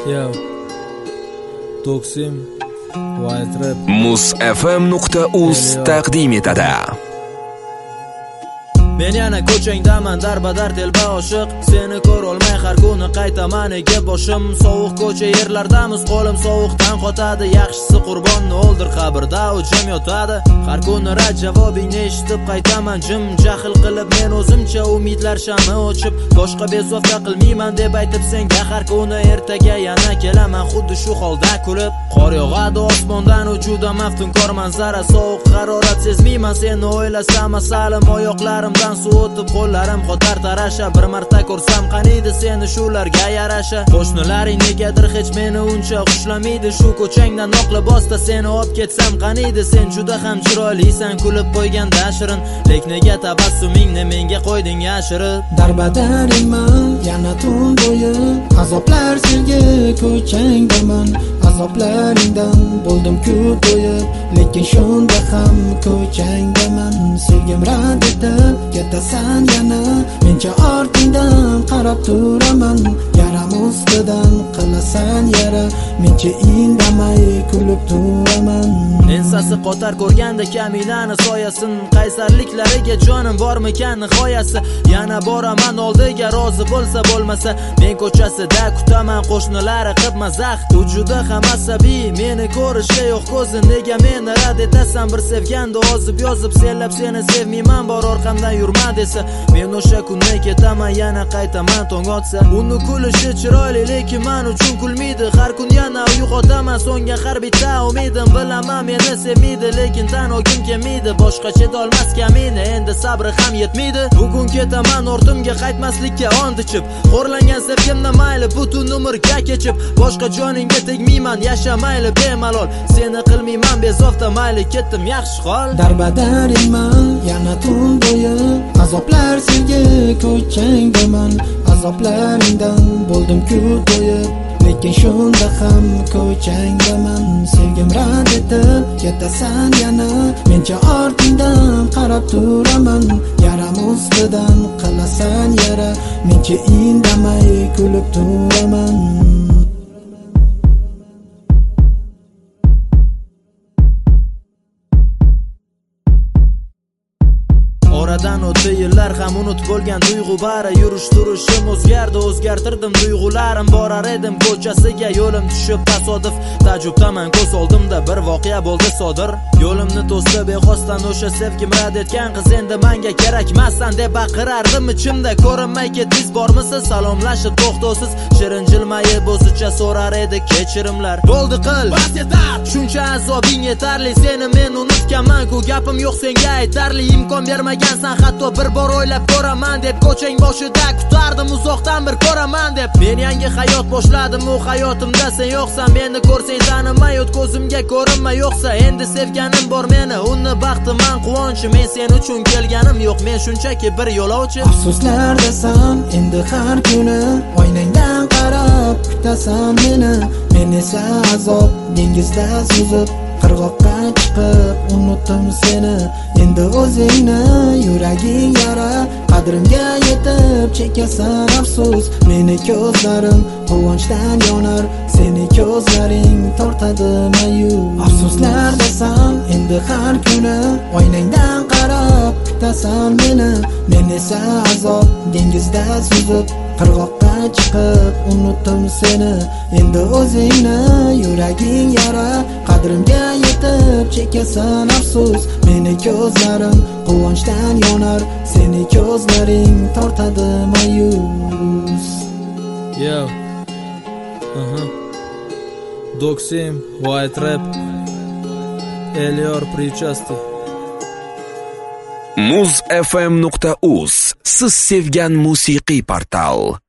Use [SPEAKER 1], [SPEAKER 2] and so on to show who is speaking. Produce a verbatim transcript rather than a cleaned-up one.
[SPEAKER 1] Yo. Doksim White Rap
[SPEAKER 2] muz f m nuqta uz taqdim etadi.
[SPEAKER 1] Men yana ko'changdaman, darbadar telba oshiq. Seni ko'r olmay har kuni qaytaman ega boshim. Sovuq ko'cha yerlardamiz, qo'lim sovuqdan qotadi. Yaxshisi qurbonni o'ldir, qabrda u jim yotadi. Har kuni rad javobingni eshitib qaytaman jim. Jahl qilib men o'zimcha umidlar shami o'chib, boshqa bezovta qilmayman deb aytib senga har kuni ertaga yana kelaman xuddi shu holda kulib. Qor yog'adi osmondan, u juda maftunkor manzara. Sovuq harorat sezmayman seni o'ylasam, asalim oyoqlarimdan suv o'tib, qo'llarim qotar tarasha. Bir marta ko'rsam qaniydi seni shularga yarasha. Qo'shnilaring negadir hech meni uncha xushlamaydi. Shu ko'changdan oq libosda seni olib ketsam qaniydi. Sen juda ham chiroylisan, kulib qo'yganda shirin, lek nega tabassumingni menga qo'yding yashirib.
[SPEAKER 3] Darbadaringman yana tun bo'yi, azoblar senga ko'changdaman. Azoblaringdan bo'ldim ko'p bo'yib, lekin shunda ham ko'changdaman. Sevgim rad etib ketasan yana, mencha ortingdan qarab turaman. Yaram ustidan qilasan yara, mencha indamay kulib turaman.
[SPEAKER 1] Ensasi qotar ko'rganda kaminani soyasin, qaysarliklariga jonim bormikan nihoyasi. Yana boraman oldiga, rozi bo'lsa bo'lmasa, men ko'chasida kutaman qo'shnilari qilib mazax. U juda ham asabiy, meni ko'rishi yo'q ko'zi. Nega meni rad etasan? Bir sevganda ozib yozib senlab seni sevmayman, bor orqamdan yurma desa. Men o'sha kunni ketaman, yana qaytaman tong otsa. Uni kulishi chiroyli, lekin men uchun kulmaydi. Har kun yana uyg'otaman so'ngga har bitta umidim. Bilaman meni sevmaydi, lekin tan ogim kelmaydi. Boshqa chetolmas kamini, endi sabri ham yetmaydi. Bugun ketaman ortimga qaytmaslikka and ichib, xo'rlangan sevgimni mayli butun umrga kechib. Boshqa joningga tegmayman, yasha mayli bemalol. Seni qilmayman bezovta, mayli ketdim yaxshi hol.
[SPEAKER 3] Darbadaringman yana tun bo'yi, azoblar senga ko'changdaman. Azoblaringdan bo'ldim ko'p bo'yib, lekin shunda ham ko'changdaman. Sevgim rad etib ketasan yana, mencha ortingdan qarab turaman. Yaram ustidan qilasan yara, mencha indamay kulib turaman.
[SPEAKER 1] Oradan o'tdi yillar, ham unut bo'lgan tuyg'u bari. Yurish turishim o'zgardi, o'zgartirdim tuyg'ularim. Borar edim ko'chasiga, yo'lim tushib tasodif. Tajubdaman ko'z oldimda bir voqea bo'ldi sodir. Yo'limni to'sdi bexosdan o'sha sevgim rad etgan qiz. Endi menga kerakmassan deb baqirardim ichimda. Ko'rinmay ketdingiz bormisiz? Salomlashib to'xtovsiz, shirin jilmayib o'zicha so'rar edi kechirimlar. Bo'ldi qil, bas yetar, shuncha azobing yetarli. Seni men unutganman-ku, gapim yo'q senga aytarli. Imkon bermagansan hatto bir bor o'ylab ko'raman deb. Ko'chang boshida kutardim uzoqdan bir ko'raman deb. Men yangi hayot boshladim, u hayotimda sen yo'qsan. Meni ko'rsang tanimay o't ko'zimga ko'rinma yo'qsa. Endi sevganim bor meni, uni baxtiman quvonchi. Men sen uchun kelganim yo'q, men shunchaki bir yo'lovchi.
[SPEAKER 3] Afsuslar desam endi har kuni, oynangdan qarab kutasan meni. Men esa azob dengizda suzib, qirg'oqqa chiqib unutdim seni. Endi o'zingni yuraging yara, qadrimga yetib chekasan afsus. Meni ko'zlarim quvonchdan yonar, seni ko'zlaring tortadi mayus. Afsuslar desam endi har kuni, oynangdan qarab kutasan meni. Men esa azob dengizda suzib, qirg'oqqa chiqib unutdim seni. Endi o'zingni yuraging yara, qadrimga yetib chekasan afsus. Meni ko'zlarim quvonchdan yonar, seni ko'zlaring tortadi mayus.
[SPEAKER 1] Yo. Aha. Doksim White Rap Elior причастий.
[SPEAKER 2] muz f m nuqta uz siz sevgan musiqiy portal.